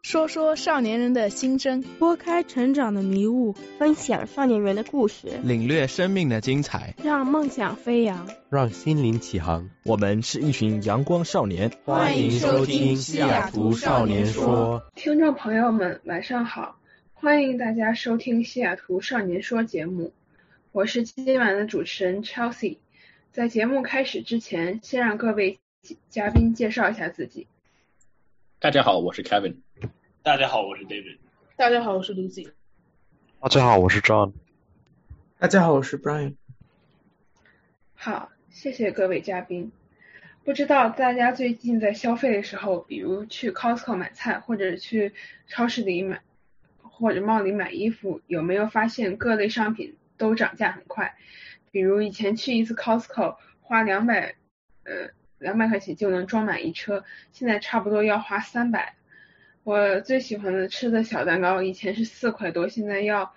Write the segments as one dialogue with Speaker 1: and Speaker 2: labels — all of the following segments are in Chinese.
Speaker 1: 说说少年人的心声，
Speaker 2: 拨开成长的迷雾，
Speaker 3: 分享少年人的故事，
Speaker 4: 领略生命的精彩，
Speaker 2: 让梦想飞扬，
Speaker 5: 让心灵起航。
Speaker 6: 我们是一群阳光少年，
Speaker 5: 欢迎收听西雅图少年说。
Speaker 7: 听众朋友们晚上好，欢迎大家收听西雅图少年说节目，我是今晚的主持人 Chelsea。 在节目开始之前，先让各位嘉宾介绍一下自己。
Speaker 8: 大家好，我是 Kevin。
Speaker 9: 大家好，我是 David。
Speaker 10: 大家好，我是 Lucy。
Speaker 11: 大家好，我是 John。
Speaker 12: 大家好，我是 Brian。
Speaker 7: 好，谢谢各位嘉宾。不知道大家最近在消费的时候，比如去 Costco 买菜，或者去超市里买，或者 mall 里买衣服，有没有发现各类商品都涨价很快？比如以前去一次 Costco 花200块钱就能装满一车，现在差不多要花300。我最喜欢的吃的小蛋糕以前是4块多，现在要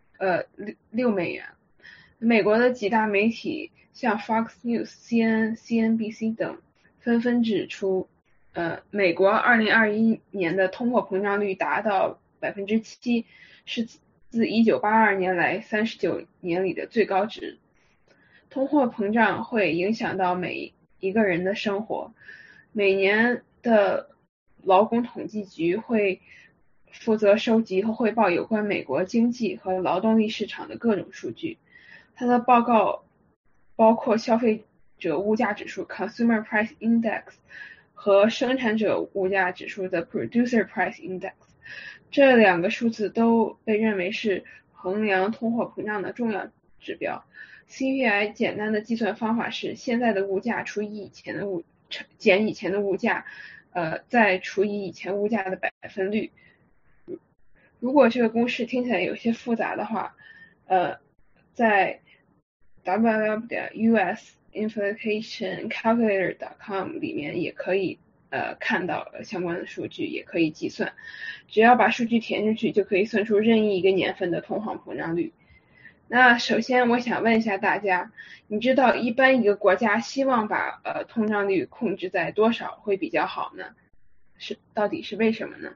Speaker 7: 6美元。美国的几大媒体像 Fox News、CNN、CNBC 等纷纷指出，美国2021年的通货膨胀率达到 7%， 是自1982年来39年里的最高值。通货膨胀会影响到每一个人的生活。每年的劳工统计局会负责收集和汇报有关美国经济和劳动力市场的各种数据。它的报告包括消费者物价指数 Consumer Price Index 和生产者物价指数的 Producer Price Index。 这两个数字都被认为是衡量通货膨胀的重要指标。CPI 简单的计算方法是现在的物价除以减以前的物价，再除以以前物价的百分率。如果这个公式听起来有些复杂的话，在 www.usinflationcalculator.com 里面也可以看到相关的数据，也可以计算。只要把数据填进去，就可以算出任意一个年份的通货膨胀率。那首先我想问一下大家，你知道一般一个国家希望把通胀率控制在多少会比较好呢？到底是为什么呢？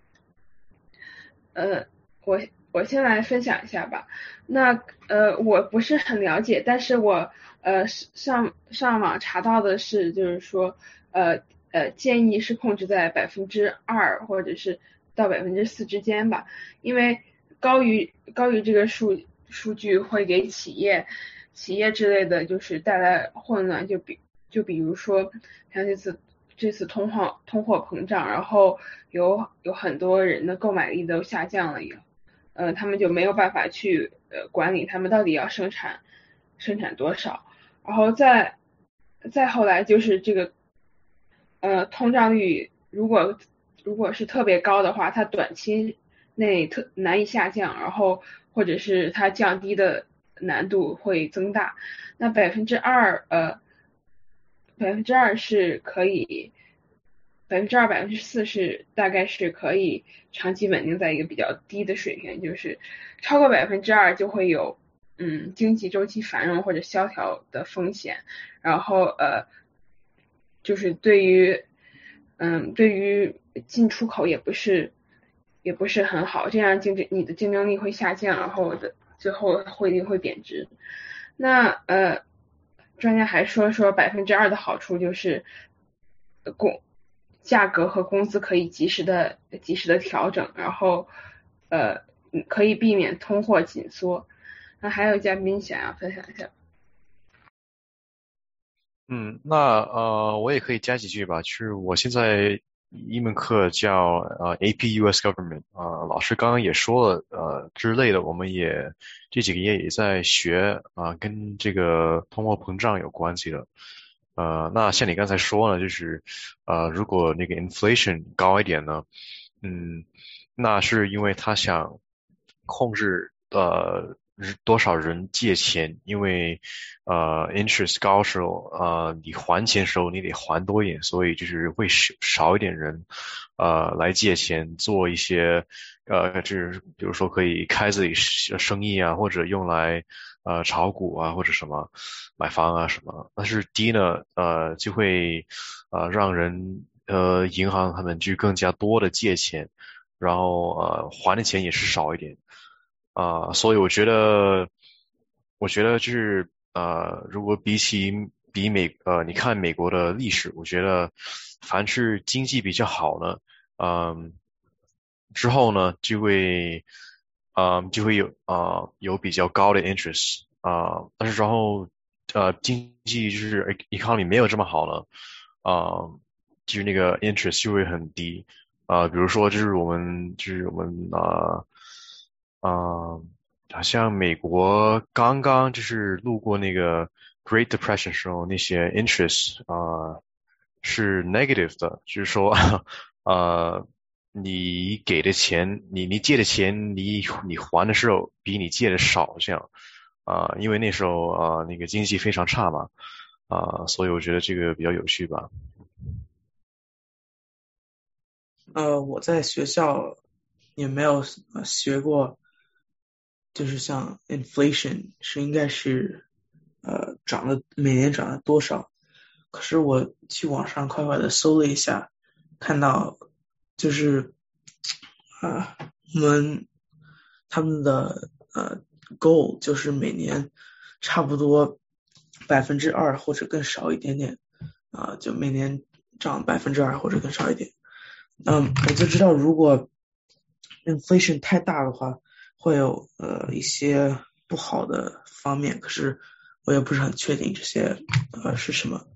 Speaker 7: 我先来分享一下吧。那我不是很了解，但是我上网查到的是，就是说建议是控制在2%或者是到4%之间吧，因为高于这个数据会给企业之类的就是带来混乱。就比如说像这次通货膨胀，然后有很多人的购买力都下降了，他们就没有办法去管理他们到底要生产多少。然后再后来就是这个通胀率如果是特别高的话，它短期内难以下降，然后或者是它降低的难度会增大。那2%是可以，2%、4%是大概是可以长期稳定在一个比较低的水平，就是超过2%就会有经济周期繁荣或者萧条的风险。然后就是对于进出口也不是很好，这样你的竞争力会下降，然后最后汇率会贬值。那专家还说2%的好处就是价格和工资可以及时的调整，然后可以避免通货紧缩。那还有嘉宾想要分享一下？
Speaker 11: 那我也可以加几句吧。就是我现在一门课叫AP US Government， 老师刚刚也说了之类的，我们也这几个月也在学跟这个通货膨胀有关系的。那像你刚才说呢，就是如果那个 inflation 高一点呢，那是因为他想控制多少人借钱，因为interest 高时候你还钱时候你得还多一点，所以就是会少一点人来借钱做一些就是比如说可以开自己生意啊，或者用来炒股啊，或者什么买房啊什么。但是低呢就会让人银行他们就更加多的借钱， 然后还的钱也是少一点所以我觉得就是如果比你看美国的历史，我觉得凡是经济比较好呢，之后呢就会有比较高的 interest 但是然后经济就是 economy 没有这么好了就是那个 interest 就会很低比如说就是我们好像美国刚刚就是路过那个 Great Depression 时候，那些 interest 是 negative 的，就是说你给的钱，你借的钱，你还的时候比你借的少，这样因为那时候那个经济非常差嘛所以我觉得这个比较有趣吧。
Speaker 12: 我在学校也没有学过，就是像 inflation 是应该是每年涨了多少，可是我去网上快快的搜了一下，看到就是他们的goal 就是每年差不多2%或者更少一点点就每年涨2%或者更少一点。我就知道如果 inflation 太大的话会有一些不好的方面，可是我也不是很确定这些是什么。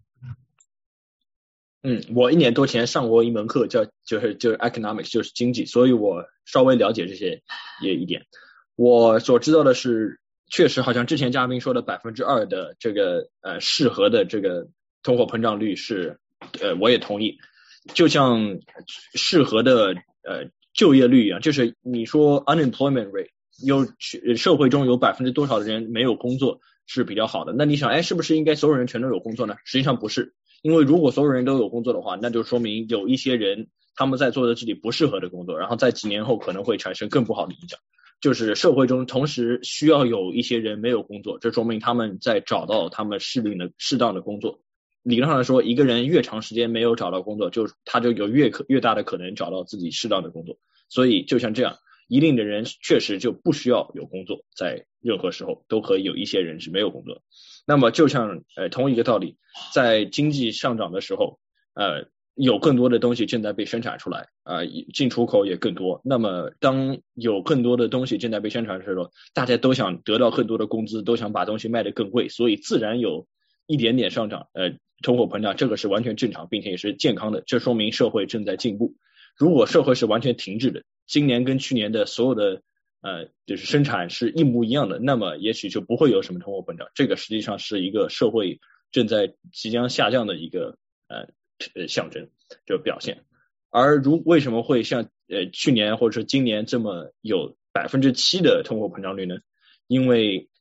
Speaker 8: 我1年多前上过一门课就是 economics 就是经济，所以我稍微了解这些也一点。我所知道的是，确实好像之前嘉宾说的2%的这个适合的这个通货膨胀率是我也同意。就像适合的就业率一样，就是你说 unemployment rate 社会中有多少的人没有工作是比较好的，那你想是不是应该所有人全都有工作呢？实际上不是，因为如果所有人都有工作的话，那就说明有一些人他们在做的自己不适合的工作，然后在几年后可能会产生更不好的影响。就是社会中同时需要有一些人没有工作，这说明他们在找到他们适当的工作。理论上来说，一个人越长时间没有找到工作，他就有越大的可能找到自己适当的工作。所以就像这样，一定的人确实就不需要有工作，在任何时候都可以有一些人是没有工作。那么就像同一个道理，在经济上涨的时候有更多的东西正在被生产出来进出口也更多。那么当有更多的东西正在被生产的时候，大家都想得到更多的工资，都想把东西卖得更贵，所以自然有一点点上涨通货膨胀，这个是完全正常并且也是健康的，这说明社会正在进步。如果社会是完全停滞的，今年跟去年的所有的就是生产是一模一样的，那么也许就不会有什么通货膨胀，这个实际上是一个社会正在即将下降的一个象征，就表现。而为什么会像去年或者说今年这么有7%的通货膨胀率呢？因为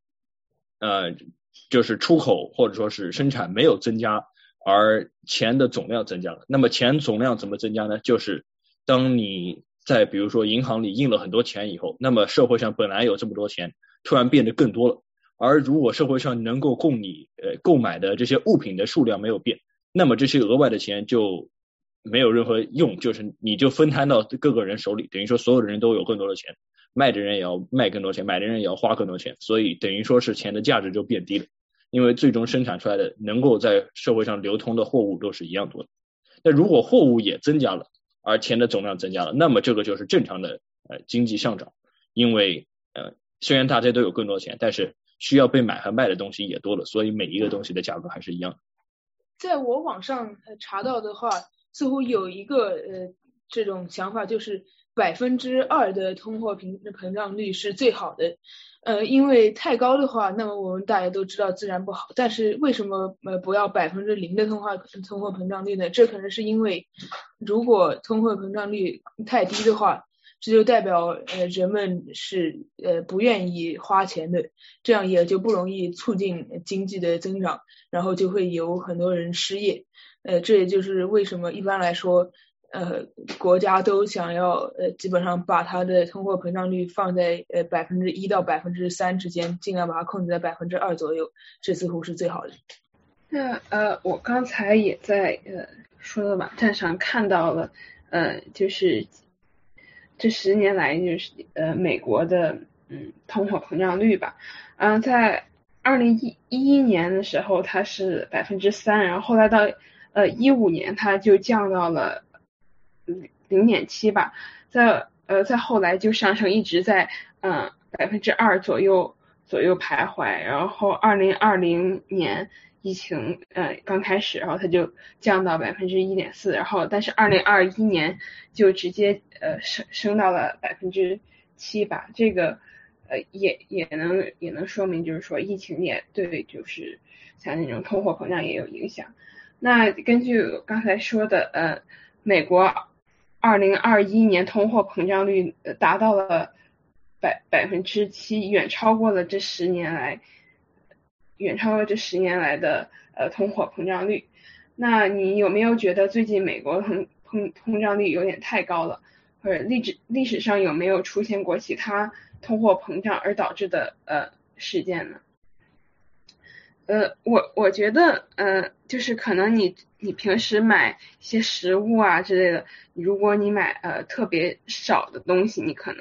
Speaker 8: 就是出口或者说是生产没有增加，而钱的总量增加了。那么钱总量怎么增加呢？就是当你在比如说银行里印了很多钱以后，那么社会上本来有这么多钱突然变得更多了，而如果社会上能够供你购买的这些物品的数量没有变，那么这些额外的钱就没有任何用，就是你就分摊到各个人手里，等于说所有的人都有更多的钱，卖的人也要卖更多钱，买的人也要花更多钱，所以等于说是钱的价值就变低了，因为最终生产出来的能够在社会上流通的货物都是一样多的。那如果货物也增加了，而钱的总量增加了，那么这个就是正常的经济上涨，因为虽然大家都有更多钱，但是需要被买和卖的东西也多了，所以每一个东西的价格还是一样的。
Speaker 1: 在我网上查到的话，似乎有一个这种想法，就是2%的通货膨胀率是最好的。因为太高的话，那么我们大家都知道自然不好。但是为什么不要0%的通货膨胀率呢？这可能是因为如果通货膨胀率太低的话，这就代表人们是不愿意花钱的，这样也就不容易促进经济的增长，然后就会有很多人失业。这也就是为什么一般来说国家都想要基本上把它的通货膨胀率放在1%到3%之间，尽量把它控制在2%左右，这似乎是最好的。
Speaker 7: 那我刚才也在说的网站上看到了就是这10年来就是美国的通货膨胀率吧。在2011年的时候它是3%，然后后来到15年它就降到了0.7%吧，再后来就上升，一直在2%左右徘徊，然后2020年疫情刚开始，然后它就降到1.4%，然后但是2021年就直接升到了7%吧，这个也能说明就是说疫情也对就是像那种通货膨胀也有影响。那根据刚才说的美国2021年通货膨胀率达到了7%，远超过了这10年来的通货膨胀率。那你有没有觉得最近美国通胀率有点太高了，或者历史上有没有出现过其他通货膨胀而导致的事件呢？我觉得就是可能你平时买一些食物啊之类的，如果你买特别少的东西，你可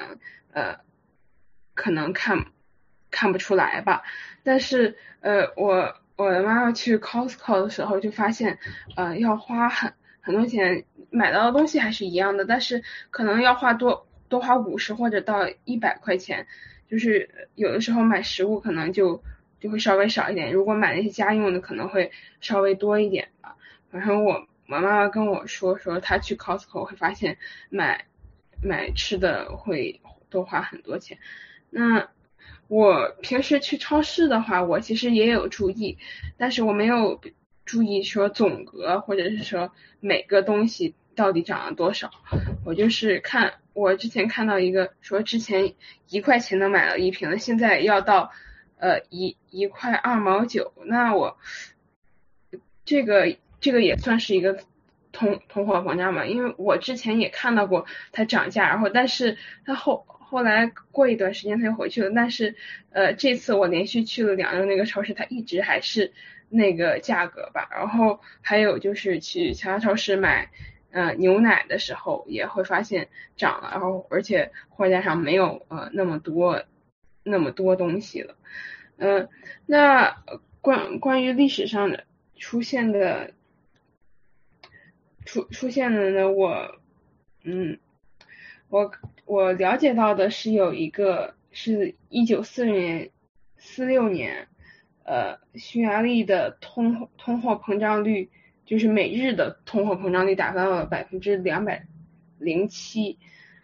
Speaker 7: 能看不出来吧。但是我的妈妈去 Costco 的时候就发现要花很多钱，买到的东西还是一样的，但是可能要多花50或者到100块钱，就是有的时候买食物可能就会稍微少一点，如果买那些家用的可能会稍微多一点吧。然后我妈妈跟我说她去 Costco 会发现买吃的会多花很多钱。那我平时去超市的话，我其实也有注意，但是我没有注意说总额或者是说每个东西到底涨了多少。我就是我之前看到一个说之前1块钱能买到一瓶的，现在要到1块2毛9，那我这个也算是一个通货膨胀嘛，因为我之前也看到过它涨价，然后但是它后来过一段时间它又回去了，但是这次我连续去了2个那个超市，它一直还是那个价格吧。然后还有就是去其他超市买牛奶的时候也会发现涨了，然后而且货架上没有那么多东西了。那关于历史上的出现的呢，我了解到的是有一个是1946年匈牙利的通货膨胀率，就是每日的通货膨胀率达到了207%。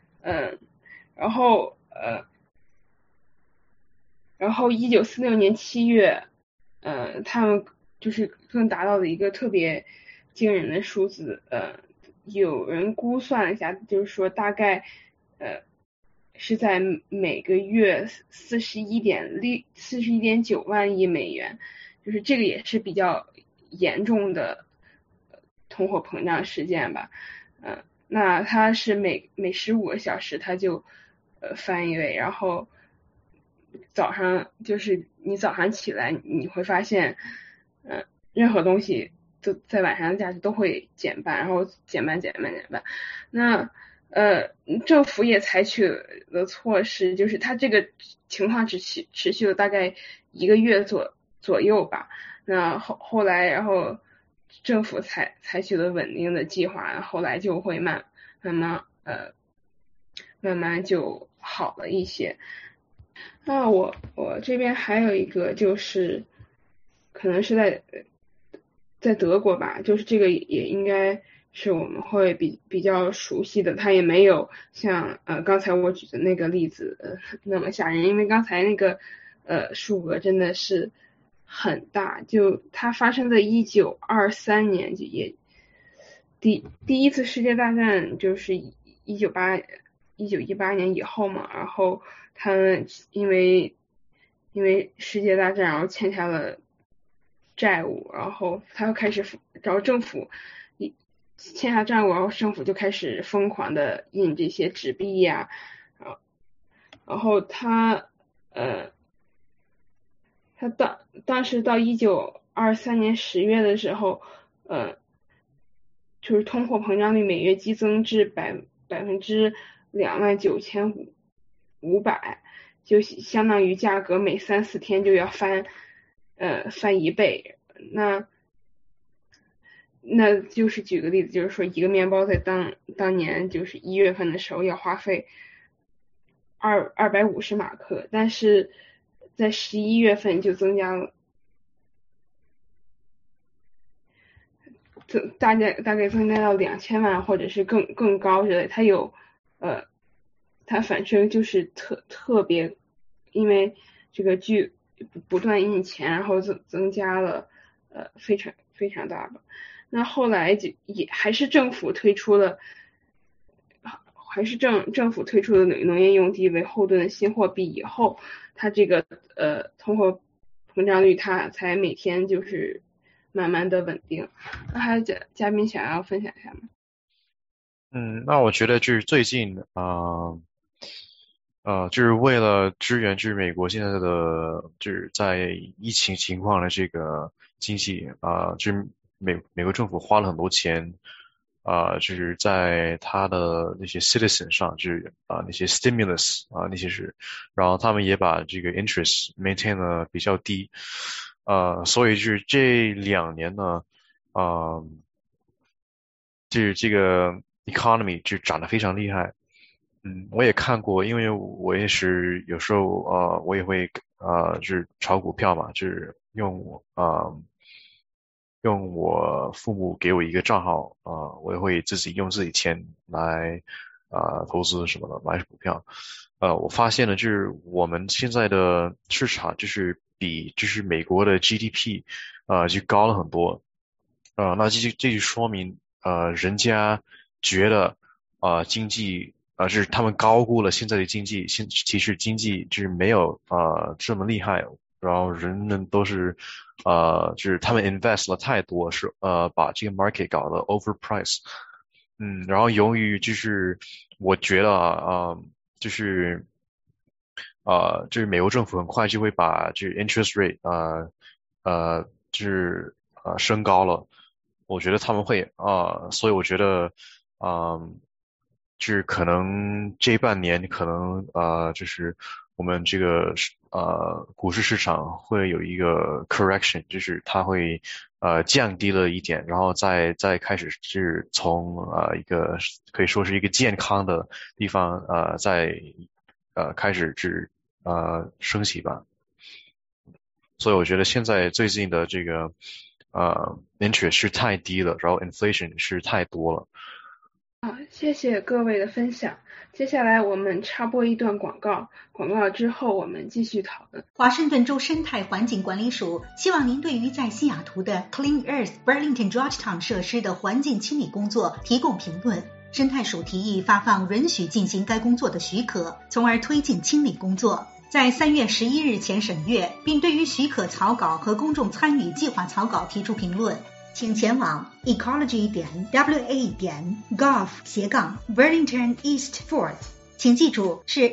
Speaker 7: 然后1946年7月他们就是更达到了一个特别惊人的数字，有人估算了一下，就是说大概是在每个月41.9万亿美元，就是这个也是比较严重的通货膨胀事件吧。那它是每15个小时它就翻一倍，然后就是你早上起来你会发现任何东西都在晚上的价值都会减半，然后减半。那政府也采取了措施，就是它这个情况持续了大概1个月左右吧。那后来然后政府采取了稳定的计划，后来就会慢慢就好了一些。那我这边还有一个就是可能是在德国吧，就是这个也应该是我们会比较熟悉的，它也没有像刚才我举的那个例子那么吓人，因为刚才那个数额真的是很大，就它发生在1923年，就也第一次世界大战就是1918年以后嘛，然后他们因为世界大战然后欠下了债务，然后他又开始找政府欠下债务，然后政府就开始疯狂的印这些纸币呀，然后他当时到1923年10月的时候，就是通货膨胀率每月激增至 29,500，就相当于价格每3-4天就要翻1倍。那就是举个例子，就是说一个面包在当年就是1月份的时候要花费250马克，但是在11月份就增加了，大概增加到2000万或者是更高之类。它反正就是特别，因为这个剧不断印钱，然后增加了非常非常大吧。那后来就还是政府推出了农业用地为后盾的新货币以后，它这个通货膨胀率它才每天就是慢慢的稳定。那还有嘉宾想要分享一下吗？
Speaker 11: 那我觉得就是最近就是为了支援就是美国现在的就是在疫情情况的这个经济就是美国政府花了很多钱就是在他的那些 citizen 上，就是那些 stimulus 那些是，然后他们也把这个 interest maintain 的比较低，所以就是这2年呢就是这个 economy 就涨得非常厉害。我也看过，因为我也是有时候我也会就是炒股票嘛，就是用我父母给我一个账号我也会自己用自己钱来投资什么的，买股票。我发现了就是我们现在的市场就是比就是美国的 GDP 就高了很多。那这就说明人家觉得经济就是他们高估了现在的经济，其实经济就是没有这么厉害，然后人们都是就是他们 invest 了太多，是把这个 market 搞得 overprice。然后由于就是我觉得就是美国政府很快就会把这个 interest rate 就是升高了，我觉得他们会所以我觉得就是可能这半年可能就是我们这个股市市场会有一个 correction， 就是它会降低了一点，然后再开始是从一个可以说是一个健康的地方再开始是升起吧。所以我觉得现在最近的这个interest 是太低了，然后 inflation 是太多了。
Speaker 7: 好，谢谢各位的分享。接下来我们插播一段广告，广告之后我们继续讨论。
Speaker 10: 华盛顿州生态环境管理署希望您对于在西雅图的 Clean Earth Burlington Georgetown 设施的环境清理工作提供评论。生态署提议发放允许进行该工作的许可，从而推进清理工作。在3月11日前审阅，并对于许可草稿和公众参与计划草稿提出评论，请前往 ecology.wa.gov/Burlington East Fourth， 请记住是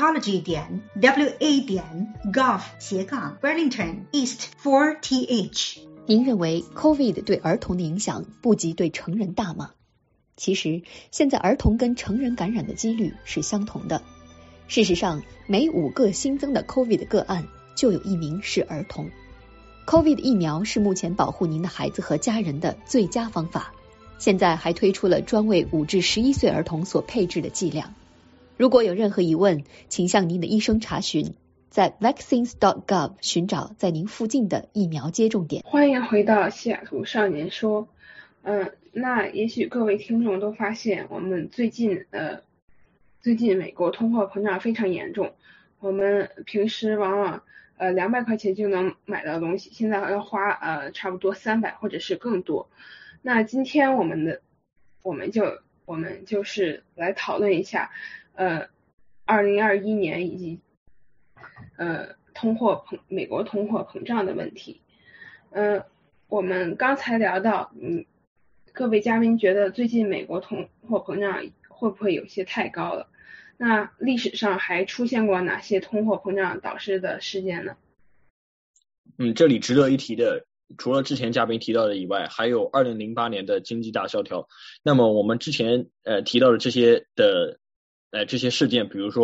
Speaker 10: ecology.wa.gov/Burlington East 4th。
Speaker 13: 您认为 COVID 对儿童的影响不及对成人大吗？其实现在儿童跟成人感染的几率是相同的。事实上，每5个新增的 COVID 个案就有1名是儿童。COVID 疫苗是目前保护您的孩子和家人的最佳方法。现在还推出了专为5至11岁儿童所配置的剂量。如果有任何疑问，请向您的医生查询，在 vaccines.gov 寻找在您附近的疫苗接种点。
Speaker 7: 欢迎回到西雅图少年说。那也许各位听众都发现，我们最近美国通货膨胀非常严重。我们平时往往200块钱就能买到东西，现在要花差不多300或者是更多。那今天我们就是来讨论一下2021年以及美国通货膨胀的问题。我们刚才聊到各位嘉宾觉得最近美国通货膨胀会不会有些太高了？那历史上还出现过哪些通货膨胀导致的事件呢？
Speaker 8: 这里值得一提的，除了之前嘉宾提到的以外，还有2008年的经济大萧条。那么我们之前提到的这些的这些事件，比如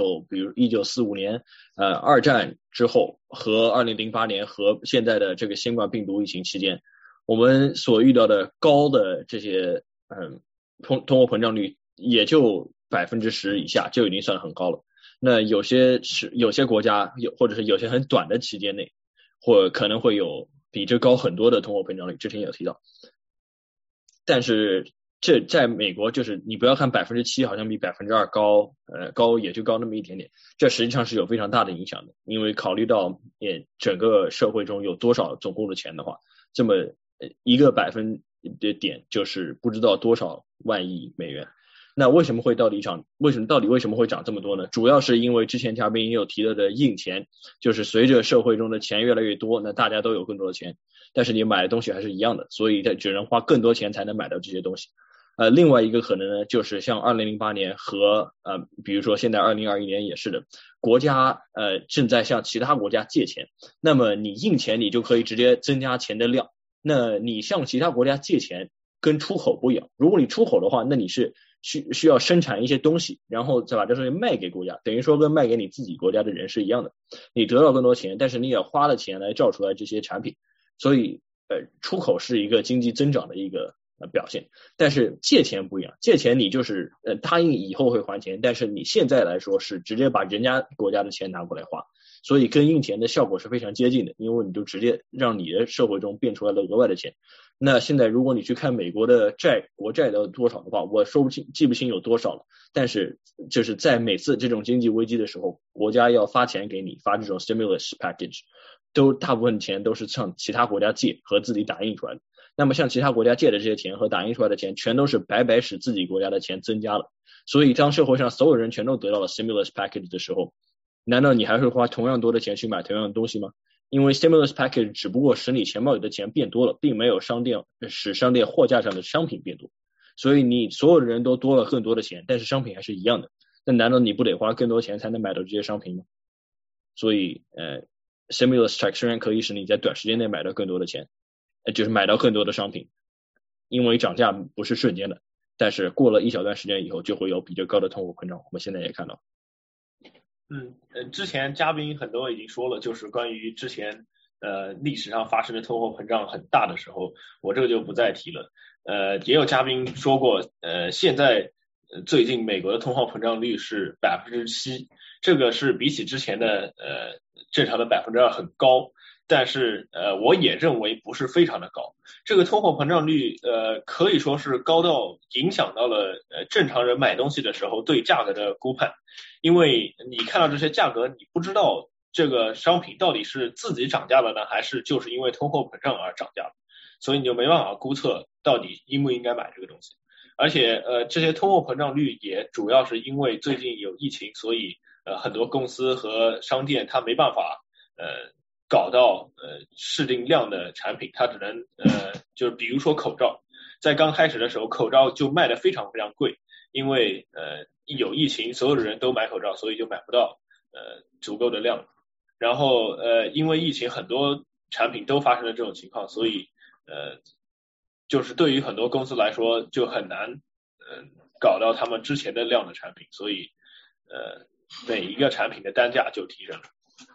Speaker 8: 1945年二战之后和2008年和现在的这个新冠病毒疫情期间，我们所遇到的高的这些通货膨胀率也就10%以下，就已经算很高了。那有些国家或者是有些很短的期间内，或可能会有比这高很多的通货膨胀率，之前有提到。但是这在美国就是你不要看7%好像比2%高也就高那么一点点，这实际上是有非常大的影响的，因为考虑到整个社会中有多少总共的钱的话，这么一个百分点就是不知道多少万亿美元。那为什么会涨这么多呢？主要是因为之前嘉宾也有提到的印钱，就是随着社会中的钱越来越多，那大家都有更多的钱，但是你买的东西还是一样的，所以只能花更多钱才能买到这些东西。另外一个可能呢，就是像2008年和比如说现在2021年也是的，国家正在向其他国家借钱，那么你印钱你就可以直接增加钱的量，那你向其他国家借钱跟出口不一样，如果你出口的话，那你是需要生产一些东西，然后再把这东西卖给国家，等于说跟卖给你自己国家的人是一样的，你得到更多钱，但是你也花了钱来造出来这些产品，所以出口是一个经济增长的一个表现。但是借钱不一样，借钱你就是答应以后会还钱，但是你现在来说是直接把人家国家的钱拿过来花，所以跟印钱的效果是非常接近的，因为你就直接让你的社会中变出来了额外的钱。那现在如果你去看美国的国债的多少的话，我记不清有多少了，但是就是在每次这种经济危机的时候，国家要发钱给你，发这种 stimulus package， 大部分钱都是向其他国家借和自己打印出来的。那么向其他国家借的这些钱和打印出来的钱，全都是白白使自己国家的钱增加了。所以当社会上所有人全都得到了 stimulus package 的时候，难道你还会花同样多的钱去买同样的东西吗？因为 stimulus package 只不过使你钱包里的钱变多了，并没有使商店货架上的商品变多，所以你所有的人都多了更多的钱，但是商品还是一样的，那难道你不得花更多钱才能买到这些商品吗？所以stimulus check 虽然可以使你在短时间内买到更多的钱，就是买到更多的商品，因为涨价不是瞬间的，但是过了一小段时间以后就会有比较高的通货膨胀，我们现在也看到。
Speaker 9: 之前嘉宾很多已经说了，就是关于之前历史上发生的通货膨胀很大的时候，我这个就不再提了。也有嘉宾说过，现在最近美国的通货膨胀率是7%，这个是比起之前的正常的2%很高，但是我也认为不是非常的高。这个通货膨胀率可以说是高到影响到了正常人买东西的时候对价格的估判，因为你看到这些价格，你不知道这个商品到底是自己涨价了呢，还是就是因为通货膨胀而涨价了，所以你就没办法估测到底应不应该买这个东西。而且这些通货膨胀率也主要是因为最近有疫情，所以很多公司和商店它没办法搞到适定量的产品，它只能就是比如说口罩，在刚开始的时候口罩就卖得非常非常贵，因为一有疫情所有的人都买口罩，所以就买不到足够的量。然后因为疫情很多产品都发生了这种情况，所以就是对于很多公司来说就很难搞到他们之前的量的产品，所以每一个产品的单价就提升了。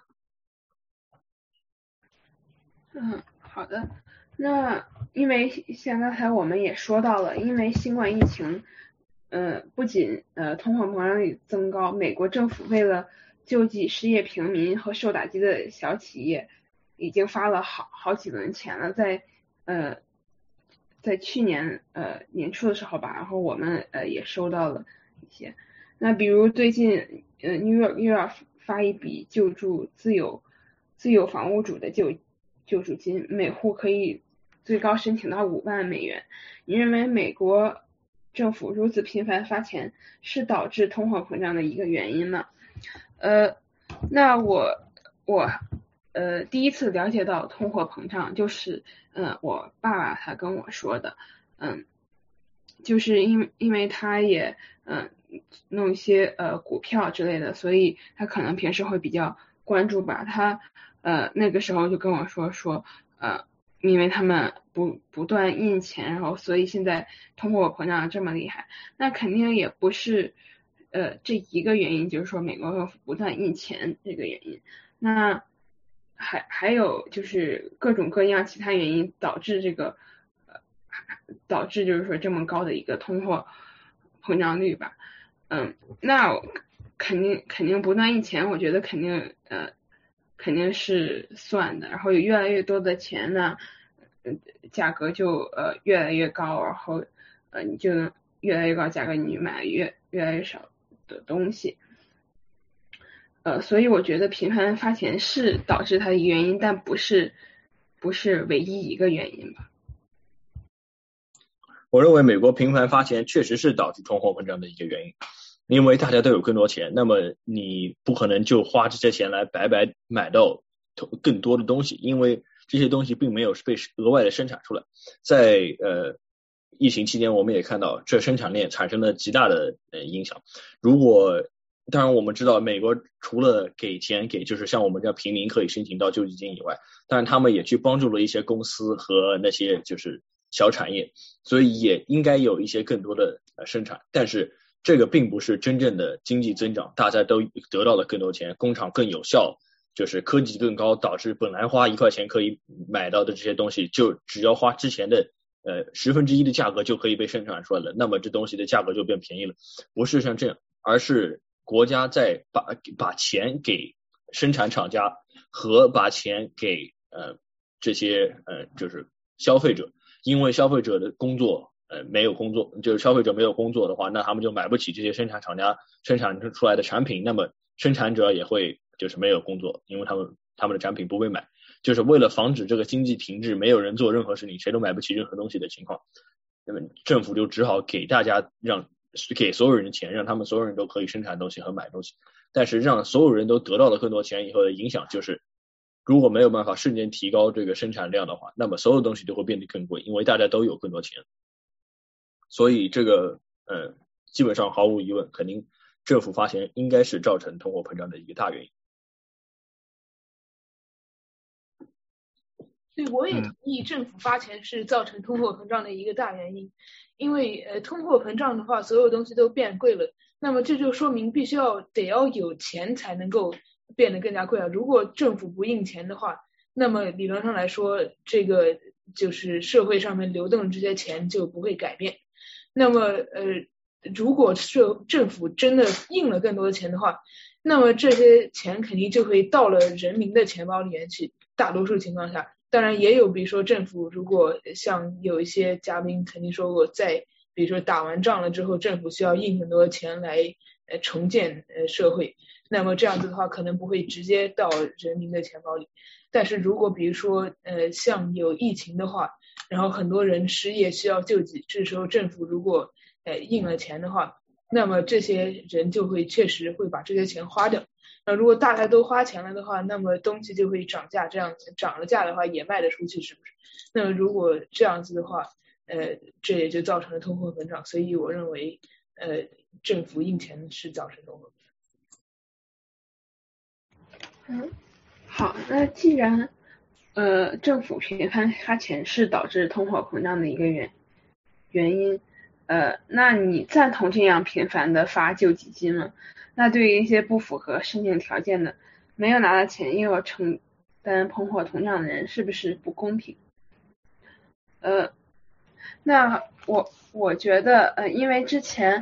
Speaker 7: 好的。那因为像刚才我们也说到了，因为新冠疫情不仅通货膨胀率增高，美国政府为了救济失业平民和受打击的小企业，已经发了好几轮钱了。在去年年初的时候吧，然后我们也收到了一些。那比如最近New York 又要发一笔救助自有房屋主的救助金，每户可以最高申请到5万美元。你认为美国政府如此频繁发钱是导致通货膨胀的一个原因吗？那我第一次了解到通货膨胀就是我爸爸他跟我说的，就是因为他也弄一些股票之类的，所以他可能平时会比较关注吧。他那个时候就跟我说因为他们不断印钱，然后所以现在通货膨胀这么厉害。那肯定也不是这一个原因，就是说美国政府不断印钱这个原因。那还有就是各种各样其他原因导致就是说这么高的一个通货膨胀率吧。那肯定不断印钱，我觉得肯定是算的。然后有越来越多的钱呢，价格就越来越高，然后你就能越来越高价格你买越来越少的东西。所以我觉得频繁发钱是导致它的一个原因，但不是唯一一个原因吧。
Speaker 8: 我认为美国频繁发钱确实是导致通货膨胀的一个原因，因为大家都有更多钱，那么你不可能就花这些钱来白白买到更多的东西，因为这些东西并没有被额外的生产出来。在疫情期间我们也看到这生产链产生了极大的影响。当然我们知道美国除了给钱给就是像我们这样平民可以申请到救济金以外，当然他们也去帮助了一些公司和那些就是小产业，所以也应该有一些更多的生产，但是这个并不是真正的经济增长，大家都得到了更多钱，工厂更有效，就是科技更高，导致本来花1块钱可以买到的这些东西，就只要花之前的1/10的价格就可以被生产出来了，那么这东西的价格就变便宜了。不是像这样，而是国家在把钱给生产厂家和把钱给这些就是消费者，因为消费者的工作没有工作，就是消费者没有工作的话，那他们就买不起这些生产厂家生产出来的产品，那么生产者也会就是没有工作，因为他们的产品不被买，就是为了防止这个经济停滞，没有人做任何事情，谁都买不起任何东西的情况，那么政府就只好给大家给所有人钱，让他们所有人都可以生产东西和买东西。但是让所有人都得到了更多钱以后的影响就是，如果没有办法瞬间提高这个生产量的话，那么所有东西都会变得更贵，因为大家都有更多钱。所以这个基本上毫无疑问，肯定政府发钱应该是造成通货膨胀的一个大原因。
Speaker 1: 对，我也同意政府发钱是造成通货膨胀的一个大原因，因为通货膨胀的话，所有东西都变贵了，那么这就说明必须得要有钱才能够变得更加贵啊。如果政府不印钱的话，那么理论上来说，这个就是社会上面流动的这些钱就不会改变。那么如果政府真的印了更多的钱的话，那么这些钱肯定就会到了人民的钱包里面去，大多数情况下。当然也有比如说政府如果像有一些嘉宾曾经说过，在比如说打完仗了之后，政府需要印很多钱来重建社会，那么这样子的话可能不会直接到人民的钱包里。但是如果比如说像有疫情的话，然后很多人失业需要救济，这时候政府如果印了钱的话，那么这些人就会确实会把这些钱花掉。那如果大家都花钱了的话，那么东西就会涨价，这样涨了价的话也卖得出去，是不是？那么如果这样子的话，这也就造成了通货膨胀。所以我认为政府印钱是造成通货
Speaker 7: 膨胀。好，那既然政府频繁发钱是导致通货膨胀的一个原因，那你赞同这样频繁的发救济金吗？那对于一些不符合申请条件的，没有拿到钱又要承担通货膨胀的人，是不是不公平？那我觉得因为之前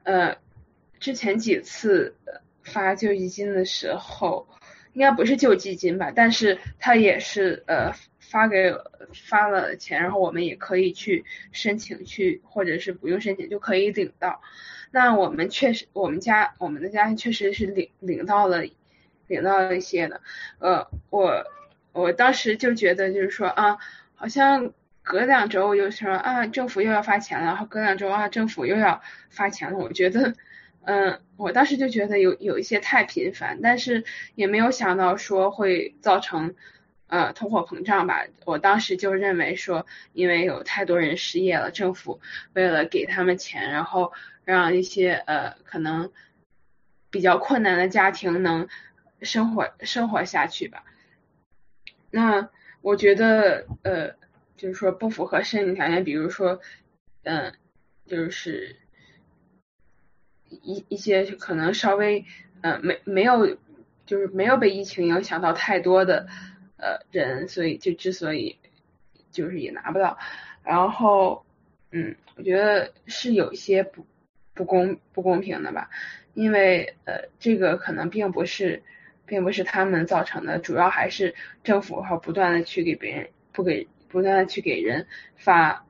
Speaker 7: 几次发救济金的时候，应该不是救济金吧，但是他也是发了钱，然后我们也可以去申请去，或者是不用申请就可以领到。那我们的家庭确实是领到了一些的。我当时就觉得就是说好像隔2周就说政府又要发钱了，然后隔2周政府又要发钱了。我觉得我当时就觉得有一些太频繁，但是也没有想到说会造成通货膨胀吧。我当时就认为说，因为有太多人失业了，政府为了给他们钱，然后让一些可能比较困难的家庭能生活下去吧。那我觉得就是说不符合申请条件，比如说就是一些可能稍微没有就是没有被疫情影响到太多的人，所以之所以就是也拿不到。然后我觉得是有一些不公平的吧，因为这个可能并不是他们造成的，主要还是政府和不断的去给人发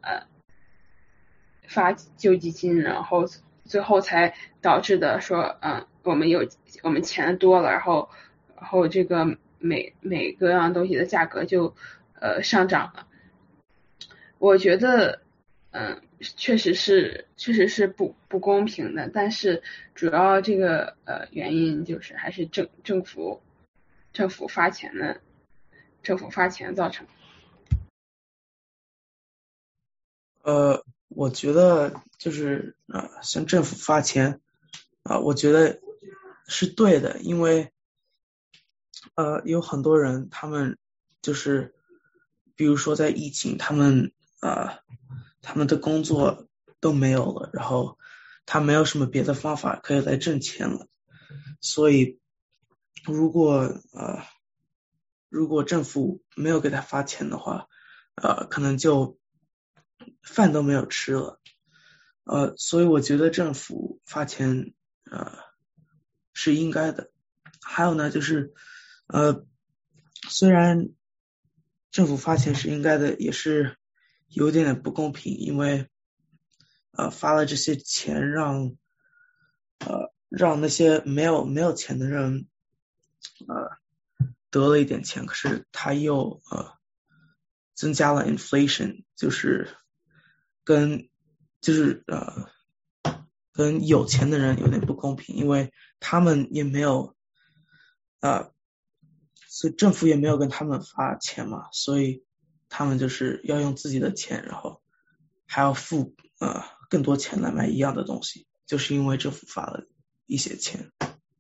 Speaker 7: 救济金，然后最后才导致的说我们钱多了，然后这个每个样东西的价格就上涨了。我觉得确实是不公平的，但是主要这个原因就是还是政府发钱造成。
Speaker 12: 我觉得就是向政府发钱我觉得是对的，因为有很多人他们就是比如说在疫情他们的工作都没有了，然后他没有什么别的方法可以来挣钱了，所以如果政府没有给他发钱的话可能就饭都没有吃了所以我觉得政府发钱是应该的。还有呢就是虽然政府发钱是应该的，也是有点不公平，因为发了这些钱让那些没有钱的人得了一点钱，可是他又增加了 inflation， 就是跟有钱的人有点不公平，因为他们也没有所以政府也没有跟他们发钱嘛，所以他们就是要用自己的钱，然后还要付更多钱来买一样的东西，就是因为政府发了一些钱。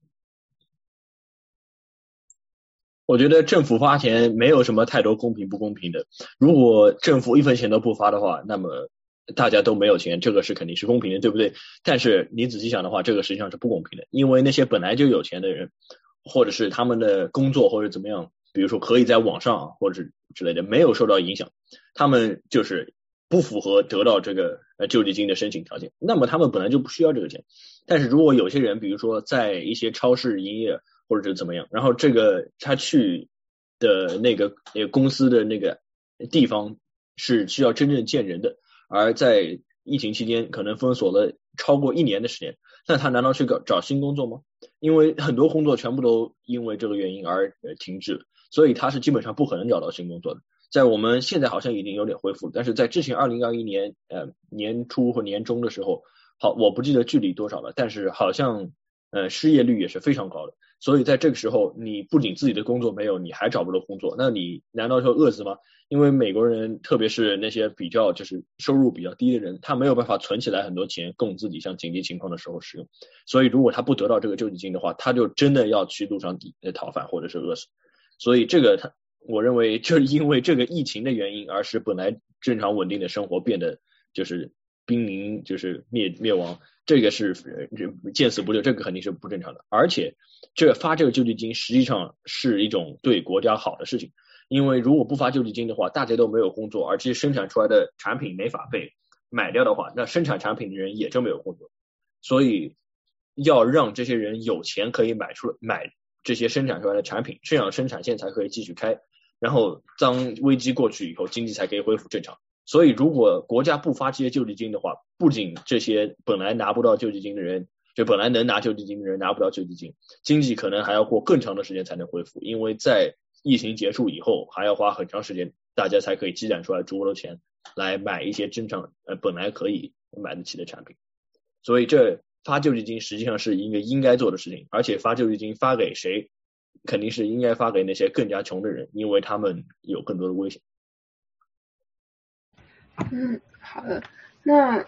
Speaker 8: 我觉得政府发钱没有什么太多公平不公平的，如果政府一分钱都不发的话，那么大家都没有钱，这个是肯定是公平的，对不对？但是你仔细想的话，这个实际上是不公平的，因为那些本来就有钱的人，或者是他们的工作或者怎么样，比如说可以在网上或者之类的没有受到影响，他们就是不符合得到这个救济金的申请条件，那么他们本来就不需要这个钱。但是如果有些人比如说在一些超市营业或者是怎么样，然后这个他去的那个公司的那个地方是需要真正见人的，而在疫情期间可能封锁了超过1年的时间，那他难道去找新工作吗？因为很多工作全部都因为这个原因而停滞了，所以他是基本上不可能找到新工作的。在我们现在好像已经有点恢复，但是在之前2021年年初或年中的时候，好，我不记得具体多少了，但是好像失业率也是非常高的。所以在这个时候，你不仅自己的工作没有，你还找不到工作，那你难道说饿死吗？因为美国人特别是那些比较就是收入比较低的人，他没有办法存起来很多钱供自己像紧急情况的时候使用，所以如果他不得到这个救济金的话，他就真的要去路上讨饭或者是饿死。所以这个我认为就是因为这个疫情的原因，而使本来正常稳定的生活变得就是濒临就是灭亡，这个是见死不救，这个肯定是不正常的。而且发这个救济金实际上是一种对国家好的事情，因为如果不发救济金的话，大家都没有工作，而且生产出来的产品没法被买掉的话，那生产产品的人也就没有工作。所以要让这些人有钱可以买这些生产出来的产品，这样生产线才可以继续开，然后当危机过去以后，经济才可以恢复正常。所以如果国家不发这些救济金的话，不仅这些本来拿不到救济金的人，就本来能拿救济金的人拿不到救济金，经济可能还要过更长的时间才能恢复，因为在疫情结束以后还要花很长时间，大家才可以积攒出来足够的钱来买一些正常本来可以买得起的产品。所以这发救济金实际上是一个应该做的事情，而且发救济金发给谁，肯定是应该发给那些更加穷的人，因为他们有更多的危险。
Speaker 7: 好的。那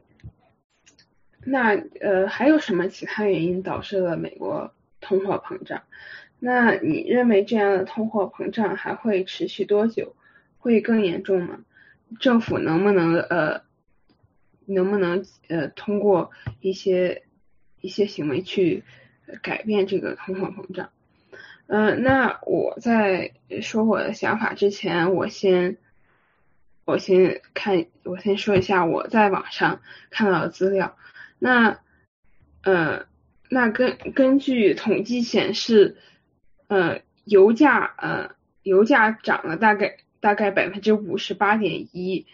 Speaker 7: 还有什么其他原因导致了美国通货膨胀？那你认为这样的通货膨胀还会持续多久？会更严重吗？政府能不能通过一些一些行为去改变这个通货膨胀。那我在说我的想法之前，我先说一下我在网上看到的资料。那根据统计显示，油价涨了大概58.1%，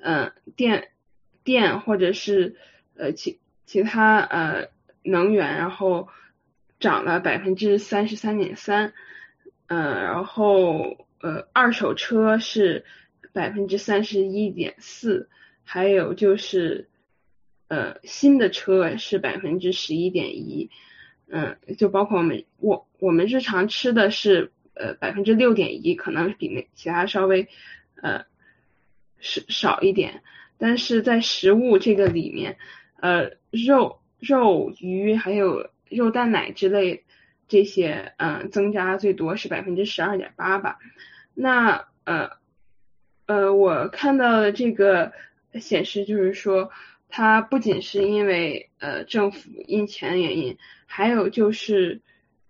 Speaker 7: 电或者是其他能源，然后涨了33.3%，然后二手车是31.4%，还有就是新的车是11.1%，就包括我们日常吃的是6.1%，可能比其他稍微少一点，但是在食物这个里面，肉、鱼还有肉蛋奶之类这些增加最多是12.8%吧。那我看到的这个显示就是说，它不仅是因为政府印钱的原因，还有就是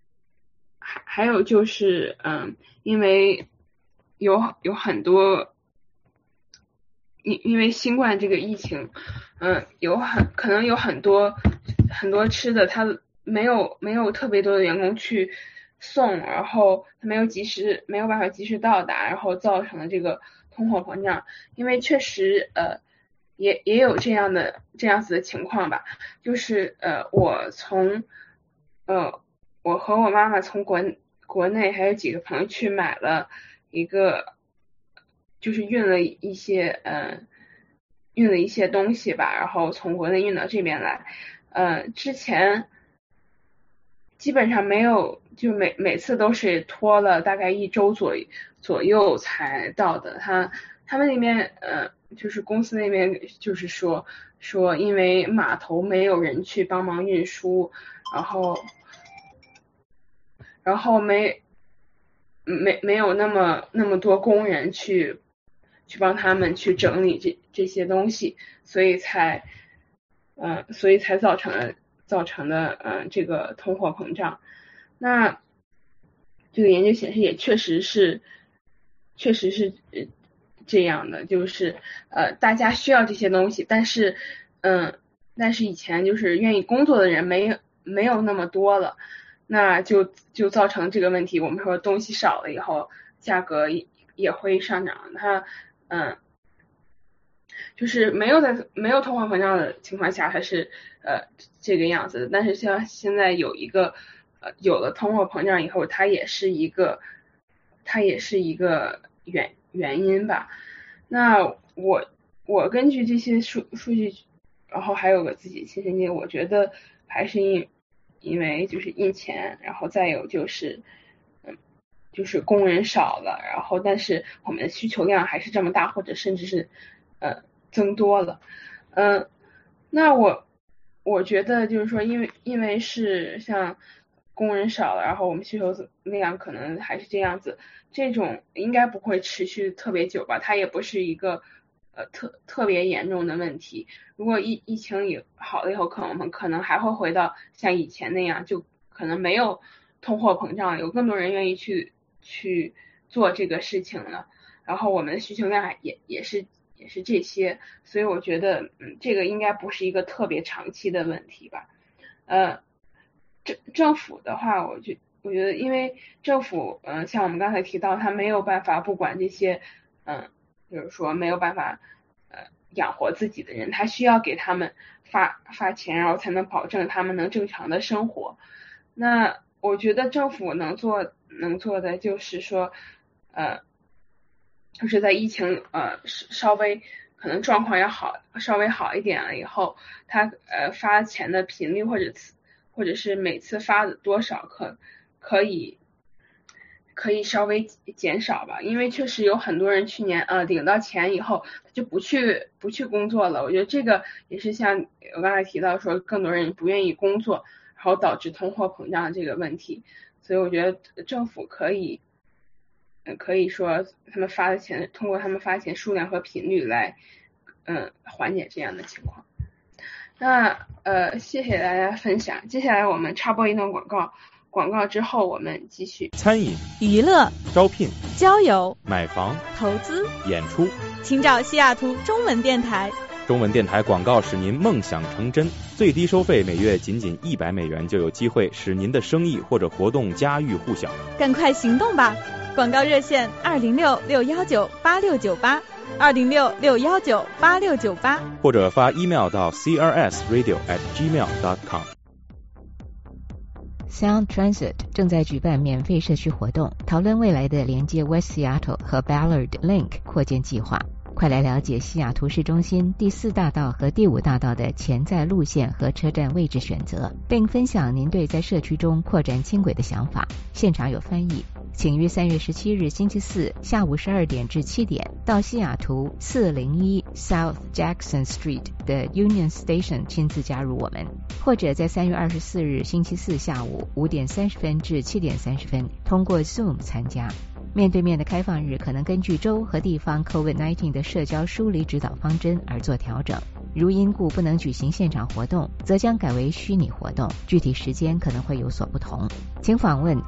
Speaker 7: 因为有很多因为新冠这个疫情，可能有很多吃的它没有特别多的员工去送，然后它没有办法及时到达，然后造成了这个通货膨胀。因为确实也有这样子的情况吧，就是我和我妈妈从国内还有几个朋友去买了一个，就是运了一些东西吧，然后从国内运到这边来，之前基本上没有，就每次都是拖了大概1周左右才到的。他们那边就是公司那边就是说因为码头没有人去帮忙运输，然后没有那么多工人去帮他们去整理这些东西，所以才造成的这个通货膨胀。那这个研究显示也确实是这样的，就是大家需要这些东西，但是以前就是愿意工作的人没有那么多了，那就造成这个问题。我们说东西少了以后，价格也会上涨。它就是没有通货膨胀的情况下，它是这个样子。但是像现在有了通货膨胀以后，它也是一个原因吧。那我根据这些数据，然后还有个自己亲身经历，我觉得还是因为就是印钱，然后再有就是就是工人少了，然后但是我们的需求量还是这么大，或者甚至是增多了。那我觉得就是说因为是像工人少了，然后我们需求量可能还是这样子，这种应该不会持续特别久吧，它也不是一个特别严重的问题。如果疫情好了以后，我们可能还会回到像以前那样，就可能没有通货膨胀，有更多人愿意去做这个事情了，然后我们的需求量也是这些，所以我觉得这个应该不是一个特别长期的问题吧。政府的话，我觉得因为政府像我们刚才提到，他没有办法不管这些就是说没有办法养活自己的人，他需要给他们发钱，然后才能保证他们能正常的生活。那我觉得政府能做的就是说就是在疫情稍微可能状况稍微好一点了以后，他发钱的频率或者是每次发的多少可以稍微减少吧，因为确实有很多人去年领到钱以后他就不去工作了。我觉得这个也是像我刚才提到说更多人不愿意工作，然后导致通货膨胀这个问题。所以我觉得政府可以说他们发的钱，通过他们发钱数量和频率来缓解这样的情况。 那谢谢大家分享，接下来我们插播一段广告，广告之后我们继续。
Speaker 5: 餐饮、
Speaker 2: 娱乐、
Speaker 5: 招聘、
Speaker 2: 交友、
Speaker 5: 买房、
Speaker 2: 投资、
Speaker 5: 演出，
Speaker 2: 请找西雅图中文电台。
Speaker 5: 中文电台广告使您梦想成真，最低收费每月仅$100就有机会使您的生意或者活动家喻户晓。
Speaker 2: 赶快行动吧！广告热线206-619-8698，206-619-8698，
Speaker 5: 或者发 email 到 crsradio@gmail.com。
Speaker 14: Sound Transit 正在举办免费社区活动，讨论未来的连接 West Seattle 和 Ballard Link 扩建计划。快来了解西雅图市中心第4大道和第5大道的潜在路线和车站位置选择，并分享您对在社区中扩展轻轨的想法。现场有翻译，请于3月17日星期四下午12点至7点到西雅图401 South Jackson Street 的 Union Station 亲自加入我们，或者在3月24日星期四下午5点30分至7点30分通过 Zoom 参加。面对面的开放日可能根据州和地方 COVID-19 的社交疏离指导方针而做调整，如因故不能举行现场活动，则将改为虚拟活动，具体时间可能会有所不同。请访问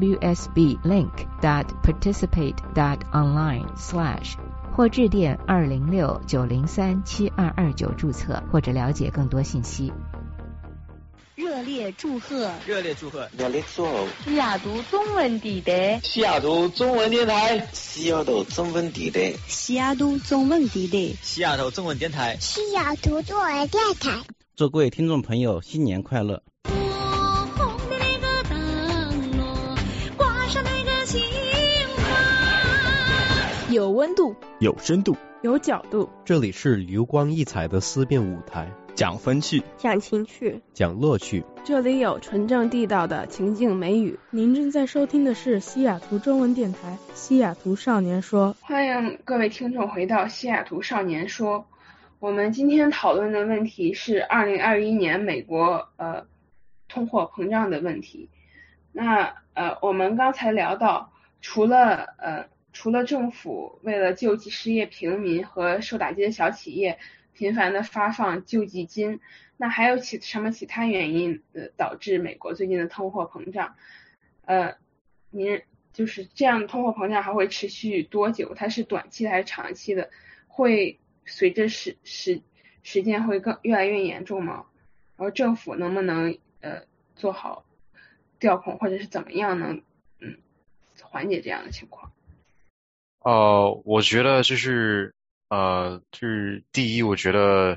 Speaker 14: wsblink.participate.online/ 或致电206-903-7229注册，或者了解更多信息。
Speaker 15: 热烈祝贺！
Speaker 16: 热烈祝贺！
Speaker 15: 热烈祝贺！西雅图中文电台！
Speaker 16: 西雅图中文电台！
Speaker 17: 西雅图中文电台！
Speaker 15: 西雅图中文电台！
Speaker 16: 西雅图中文电台！
Speaker 18: 西雅图中文电台！
Speaker 19: 祝各位听众朋友新年快乐！
Speaker 20: 红的那个灯笼，挂上那个情花，
Speaker 2: 有温度，
Speaker 6: 有深度，
Speaker 2: 有角度。
Speaker 21: 这里是流光溢彩的思辨舞台。
Speaker 3: 讲风趣， 讲情趣，
Speaker 21: 讲乐趣。
Speaker 2: 这里有纯正地道的情境美语。您正在收听的是西雅图中文电台西雅图少年说。
Speaker 7: 欢迎各位听众回到西雅图少年说。我们今天讨论的问题是2021年美国通货膨胀的问题。那我们刚才聊到，除了政府为了救济失业平民和受打击的小企业频繁的发放救济金，那还有什么其他原因导致美国最近的通货膨胀？您就是这样的通货膨胀还会持续多久？它是短期的还是长期的？会随着时间会越来越严重吗？然后政府能不能做好调控，或者是怎么样能缓解这样的情况？
Speaker 11: 我觉得就是第一，我觉得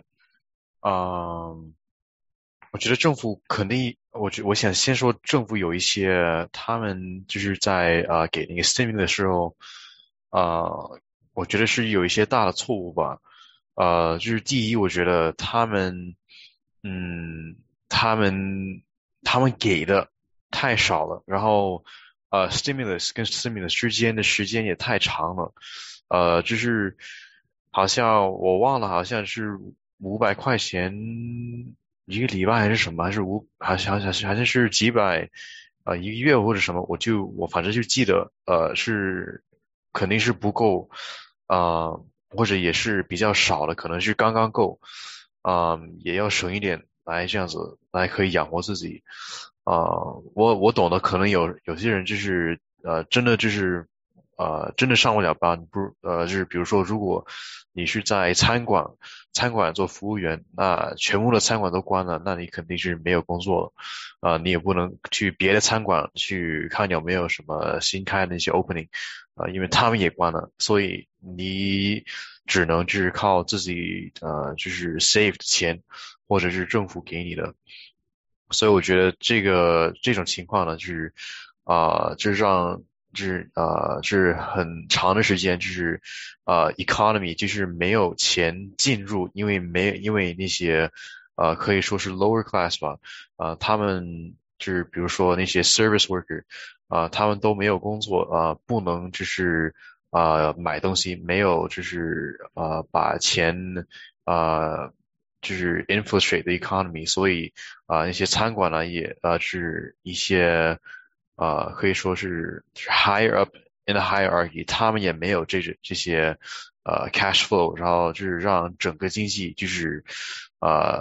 Speaker 11: 政府肯定，我想先说政府有一些，他们就是在给那个 stimulus 的时候，我觉得是有一些大的错误吧。就是第一，我觉得他们给的太少了，然后stimulus 跟 stimulus 之间的时间也太长了，就是好像我忘了，好像是500块钱一个礼拜还是什么，还是好像是几百一个月或者什么，我反正就记得是肯定是不够，或者也是比较少的，可能是刚刚够，也要省一点来这样子来可以养活自己。我懂得，可能有些人就是真的就是真的上不了班，就是比如说，如果你是在餐馆做服务员，那全部的餐馆都关了，那你肯定是没有工作了，你也不能去别的餐馆去看有没有什么新开的那些 opening，因为他们也关了，所以你只能就是靠自己就是 save 的钱，或者是政府给你的。所以我觉得这种情况呢，就是就是很长的时间，就是economy 就是没有钱进入，因为那些可以说是 lower class 吧，他们就是比如说那些 service worker，他们都没有工作，不能就是买东西，没有就是把钱就是 infiltrate the economy， 所以那些餐馆呢也是一些可以说是 higher up in the hierarchy， 他们也没有这些cash flow， 然后就是让整个经济就是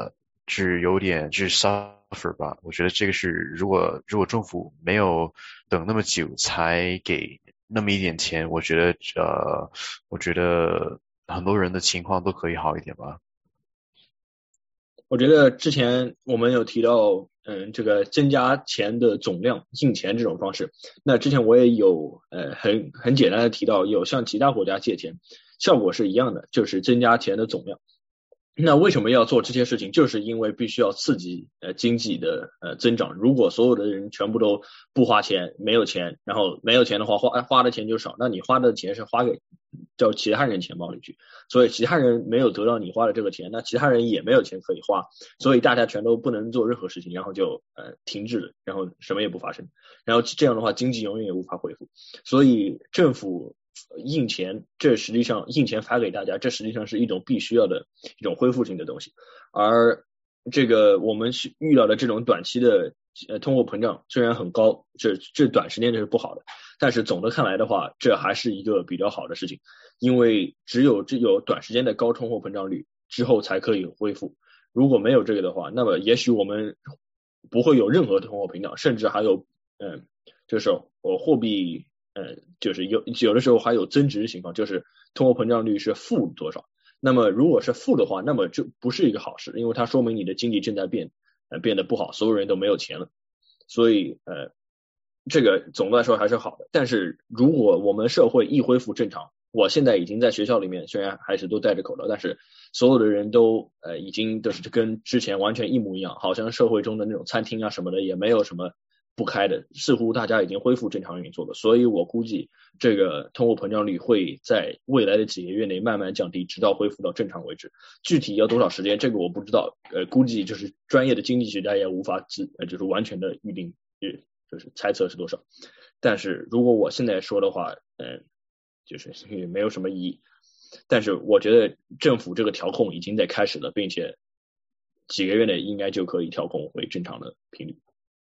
Speaker 11: 是有点是 suffer 吧。我觉得这个是如果政府没有等那么久才给那么一点钱，我觉得很多人的情况都可以好一点吧。
Speaker 8: 我觉得之前我们有提到这个增加钱的总量印钱这种方式，那之前我也有很简单的提到，有向其他国家借钱，效果是一样的，就是增加钱的总量。那为什么要做这些事情？就是因为必须要刺激经济的增长。如果所有的人全部都不花钱，没有钱，然后没有钱的话花的钱就少，那你花的钱是花给叫其他人钱包里去，所以其他人没有得到你花的这个钱，那其他人也没有钱可以花，所以大家全都不能做任何事情，然后就停滞了，然后什么也不发生，然后这样的话经济永远也无法恢复。所以政府印钱，这实际上印钱发给大家，这实际上是一种必须要的一种恢复性的东西。而这个我们遇到的这种短期的通货膨胀虽然很高，这短时间这是不好的，但是总的看来的话，这还是一个比较好的事情，因为只有短时间的高通货膨胀率之后才可以恢复。如果没有这个的话，那么也许我们不会有任何通货膨胀，甚至还有就是货币就是有的时候还有增值的情况，就是通货膨胀率是负多少。那么如果是负的话，那么就不是一个好事，因为它说明你的经济正在变得不好，所有人都没有钱了。所以这个总的来说还是好的。但是如果我们社会一恢复正常，我现在已经在学校里面，虽然还是都戴着口罩，但是所有的人都已经都是跟之前完全一模一样，好像社会中的那种餐厅啊什么的也没有什么不开的，似乎大家已经恢复正常运作了。所以我估计这个通货膨胀率会在未来的几个月内慢慢降低，直到恢复到正常为止。具体要多少时间，这个我不知道，估计就是专业的经济学家也无法就是完全的预定，就是猜测是多少。但是如果我现在说的话，就是也没有什么意义。但是我觉得政府这个调控已经在开始了，并且几个月内应该就可以调控回正常的频率。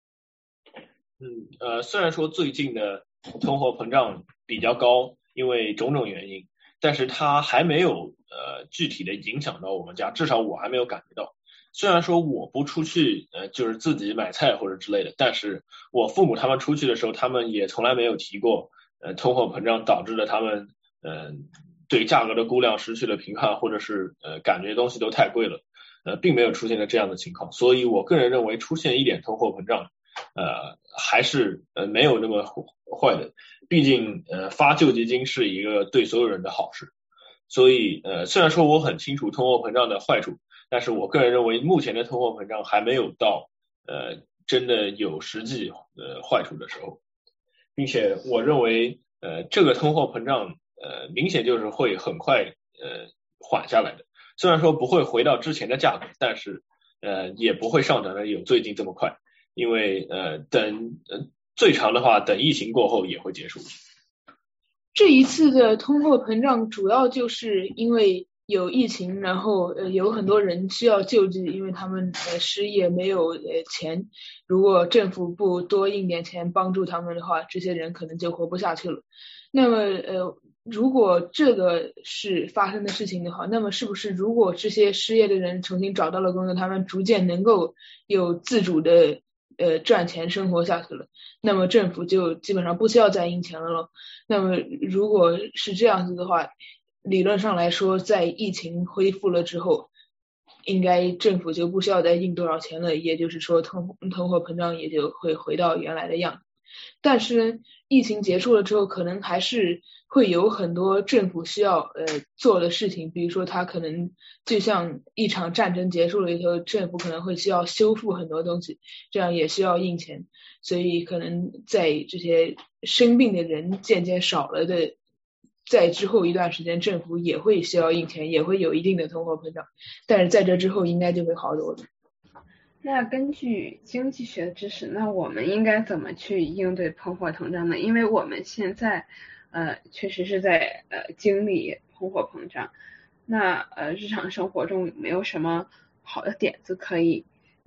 Speaker 9: 虽然说最近的通货膨胀比较高，因为种种原因，但是它还没有具体的影响到我们家，至少我还没有感觉到。虽然说我不出去就是自己买菜或者之类的，但是我父母他们出去的时候，他们也从来没有提过通货膨胀导致了他们对价格的估量失去了评判，或者是感觉东西都太贵了，并没有出现了这样的情况。所以我个人认为出现一点通货膨胀还是没有那么坏的，毕竟发救济金是一个对所有人的好事。所以虽然说我很清楚通货膨胀的坏处，但是我个人认为目前的通货膨胀还没有到真的有实际坏处的时候，并且我认为这个通货膨胀明显就是会很快缓下来的。虽然说不会回到之前的价格，但是也不会上涨的有最近这么快，因为最长的话等疫情过后也会结束。
Speaker 1: 这一次的通货膨胀主要就是因为有疫情，然后有很多人需要救济，因为他们失业没有钱，如果政府不多印点钱帮助他们的话，这些人可能就活不下去了。那么如果这个是发生的事情的话，那么是不是如果这些失业的人重新找到了工作，他们逐渐能够有自主的赚钱生活下去了，那么政府就基本上不需要再印钱了咯。那么如果是这样子的话，理论上来说，在疫情恢复了之后，应该政府就不需要再印多少钱了，也就是说通货膨胀也就会回到原来的样子。但是疫情结束了之后，可能还是会有很多政府需要做的事情，比如说它可能就像一场战争结束了以后，政府可能会需要修复很多东西，这样也需要印钱，所以可能在这些生病的人渐渐少了的在之后一段时间，政府也会需要印钱，也会有一定的通货膨胀，但是在这之后应该就会好多了。
Speaker 7: 那根据经济学的知识，那我们应该怎么去应对通货膨胀呢？因为我们现在确实是在经历通货膨胀，那日常生活中有没有什么好的点子可以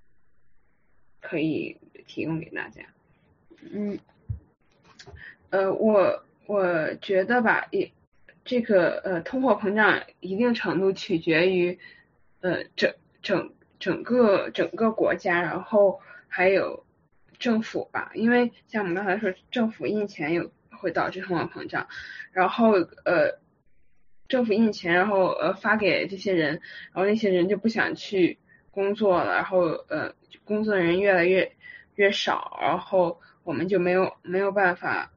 Speaker 7: 提供给大家？我觉得吧，这个通货膨胀一定程度取决于整个国家，然后还有政府吧，因为像我们刚才说，政府印钱也会导致通货膨胀，然后政府印钱，然后发给这些人，然后那些人就不想去工作了，然后工作的人越来越少，然后我们就没有办法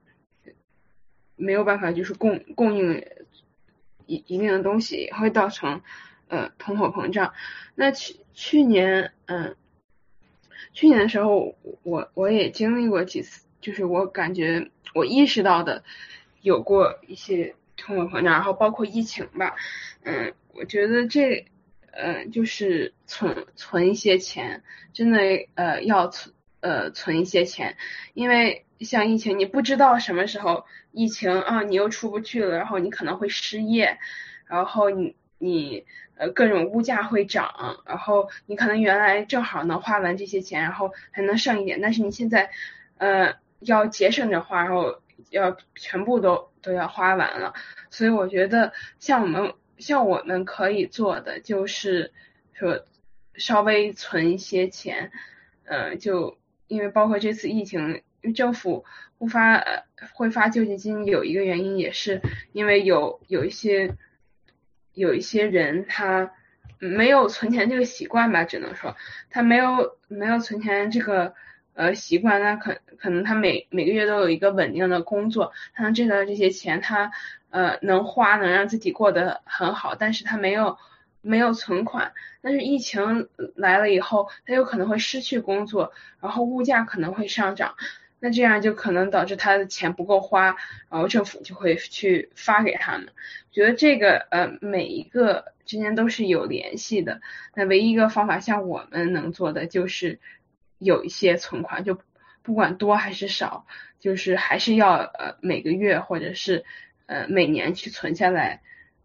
Speaker 7: 就是供应一定的东西，会造成通货膨胀。那去年的时候，我也经历过几次，就是我感觉我意识到的有过一些通货膨胀，然后包括疫情吧，我觉得就是存一些钱，真的要存一些钱，因为像疫情，你不知道什么时候疫情你又出不去了，然后你可能会失业，然后你各种物价会涨，然后你可能原来正好能花完这些钱，然后还能剩一点，但是你现在要节省着花，然后要全部都要花完了。所以我觉得像我们可以做的就是说稍微存一些钱，就因为包括这次疫情，政府会发救济金，有一个原因也是因为有一些人他没有存钱这个习惯吧，只能说他没有存钱这个习惯，那可能他每个月都有一个稳定的工作，他能挣到这些钱，他能花，能让自己过得很好，但是他没有存款。但是疫情来了以后，他有可能会失去工作，然后物价可能会上涨，那这样就可能导致他的钱不够花，然后政府就会去发给他们。觉得这个每一个之间都是有联系的，那唯一一个方法像我们能做的就是有一些存款，就不管多还是少，就是还是要每个月或者是每年去存下来，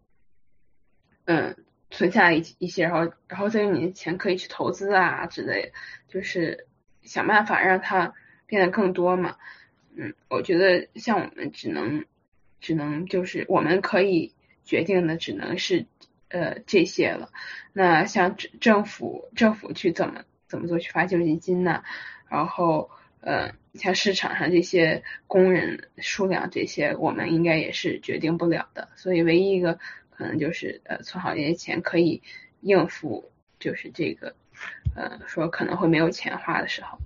Speaker 7: 存下一些，然后再用你的钱可以去投资啊之类的，就是想办法让它变得更多嘛。我觉得像我们只能就是我们可以决定的只能是这些了。那像政府去怎么做，去发救济金呢？然后像市场上这些工人数量这些，我们应该也是决定不了的。所以唯一一个可能就是存好这些钱，可以应付就是这个说可能会没有钱花的时候。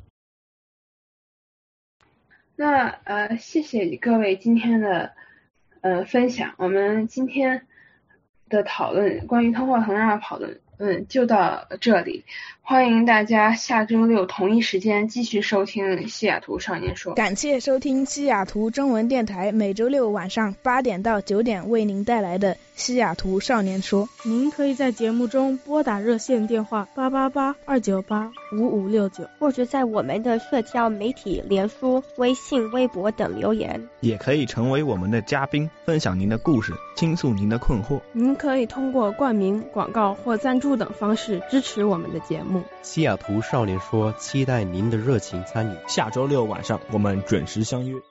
Speaker 7: 那谢谢各位今天的分享，我们今天的讨论关于通货膨胀的讨论就到这里，欢迎大家下周六同一时间继续收听西雅图少年说。
Speaker 2: 感谢收听西雅图中文电台每周六晚上8点到9点为您带来的西雅图少年说。您可以在节目中拨打热线电话888-298-5569，
Speaker 3: 或者在我们的社交媒体脸书、微信、微博等留言。
Speaker 6: 也可以成为我们的嘉宾，分享您的故事，倾诉您的困惑。
Speaker 2: 您可以通过冠名、广告或赞助等方式支持我们的节目。
Speaker 21: 西雅图少年说期待您的热情参与，
Speaker 6: 下周六晚上我们准时相约。